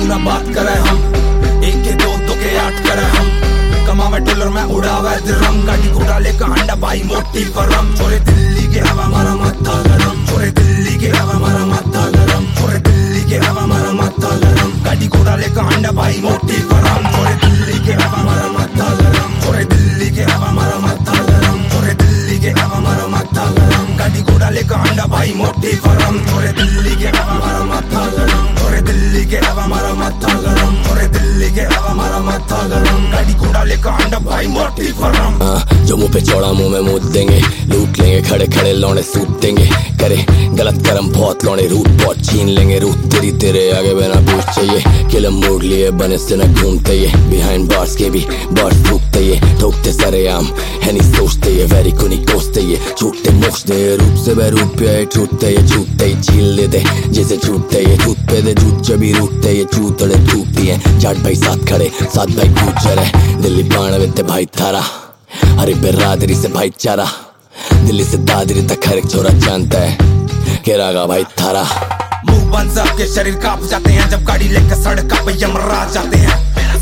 ना बात करे हम, एक के दो दो के आठ करे हम, कमावे डॉलर में उड़ावे दिरहम, गाड़ी घोड़ा लेकर अंडा भाई मोटी फरम, छोरे दिल्ली के हवा मारा माथा गरम, छोरे दिल्ली के हवा मारा माथा गरम, छोरे दिल्ली के हवा मारा माथा गरम, गाड़ी घोड़ा लेकर अंडा भाई मोटी फरम, छोरे दिल्ली के हवा मारा माथा गरम, छोरे दिल्ली के हवा मारा माथा गरम, छोरे दिल्ली के हवा मारा माथा गरम, गाड़ी घोड़ा लेकर अंडा भाई मोटी फरम, छोरे दिल्ली के हवा मारा माथा गरम, छोरे दिल्ली के हवा मारा माथा गरम, छोरे दिल्ली के हवा मारा माथा गरम, गाड़ी घोड़ा लेकर अंडा भाई मोटी फरम। जो मुंह पे चौड़ा मुंह में मुद देंगे, लूट लेंगे खड़े खड़े लौड़े सूट देंगे, करे गलत कर्म बहुत लौड़े रूट बहुत छीन लेंगे, रूट तेरी तेरे आगे बिना पूछ चाहिए, किलम मोड़ लिए बने से न घूमते ये, बिहाइंड बार्स के भी बार्स फूकते ये, ठोकते सरेआम है नहीं सोचते ये, वेरी को नहीं कोसते ये, छूटते मोचते रूप से बैरूप पे छूटते ये, छूटते ही छील लेते जैसे छूटते ये, छूट पे दे झूठ जबी रूटते ये, चूतड़े टूटती है जाट भाई साथ खड़े साथ भाई गुजर है, दिल्ली बाण वित्ते भाई थारा, अरे बिरादरी से भाईचारा, दिल्ली से दादरी तक हर एक छोरा जानता है केरागा भाई थारा। मुंह बंद सबके शरीर कांप जाते हैं, जब गाड़ी लेकर सड़क पे यमराज जाते हैं,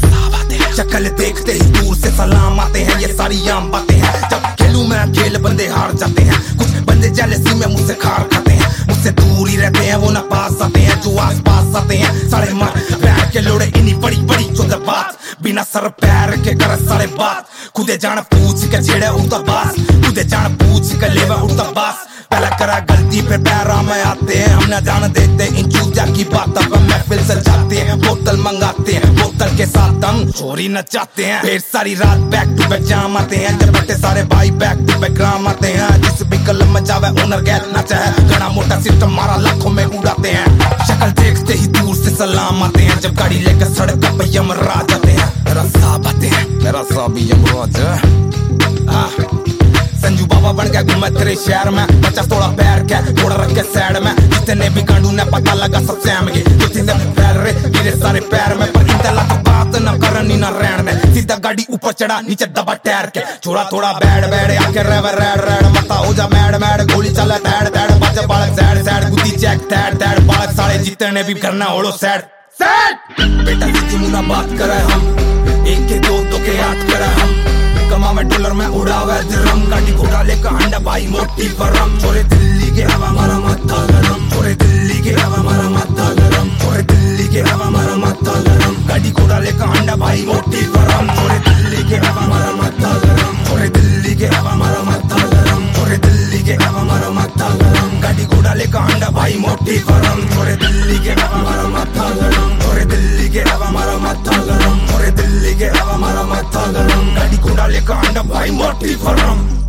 शक्ल देखते ही दूर से सलाम आते हैं, ये सारी आम बातें हैं, जब खेलूं मैं खेल बंदे हार जाते हैं, कुछ बंदे जेलसी में मुझसे खार खाते हैं, मुझसे दूर ही रहते हैं वो ना पास आते हैं, जो आस पास आते हैं सारे मार पैर के लोड़े इन्हीं बड़ी बड़ी चौदह बात, बिना सर पैर के कर सारे बात, खुदे जान पूछ के छेड़े उड़ता बास, खुदे जान पूछ के लेवा उड़ता बास, पहला करा गलती फिर पैरा में आते हैं, हम ना जान देते इन चूतिया की बात, अब महफिल सजाते हैं, बोतल मंगाते हैं, बोतल के साथ हम चोरी नचाते हैं, फिर सारी रात बैक टू बैक जाम आते हैं, जब बैठे सारे भाई बैक टू बैक ग्राम आते हैं, जिस भी कलम में जावे ओनर गैर नाचा है, घना मोटा सिस्टम मारा लाखों में उड़ाते हैं, शक्ल देखते ही दूर से सलाम आते हैं, जब गाड़ी लेकर सड़क पे यमराज आते हैं, मेरा साहब आते हैं, मेरा साहब यमराज संजू बाबा बन गया घूमे तेरे शहर में, बच्चा थोड़ा पैर के थोड़ा रख के साइड में, जितने भी गांडू ने पता लगा सब सैम गए, जितने पैर रे गिरे सारे पैर में, पर इंतला तो बात न करनी ना रहने दे, सीधा गाड़ी ऊपर चढ़ा नीचे दबा टैर के, छोड़ा थोड़ा बैड बैड आके रेव रेड रेड मता हो जा मैड मैड, गोली चले तैड तैड बच्चे बालक सैड सैड गुद्दी चेक तैड तैड बालक साले जितने भी करना ओड़ो सैड सैड, बेटा सीधी मुंह ना बात करे हम, एक के दो दो के आठ करे हम, कमावे डॉलर में उड़ावे दिरहम, गाड़ी घोड़ा लेकर अंडा भाई मोटी फरम, छोरे दिल्ली के हवा मारा माथा गरम, छोरे दिल्ली के हवा मारा माथा गरम, छोरे दिल्ली के हवा मारा माथा गरम, गाड़ी घोड़ा लेकर अंडा भाई मोटी फरम, छोरे दिल्ली के हवा मारा माथा गरम, छोरे दिल्ली के हवा मारा माथा गरम, छोरे दिल्ली के हवा मारा माथा गरम, गाड़ी घोड़ा लेकर अंडा भाई मोटी फरम, छोरे दिल्ली के हवा मारा माथा गरम, छोरे दिल्ली के हवा मारा माथा गरम, छोरे दिल्ली के हवा मारा माथा गरम, गाड़ी घोड़ा लेकर अंडा भाई मोटी फरम।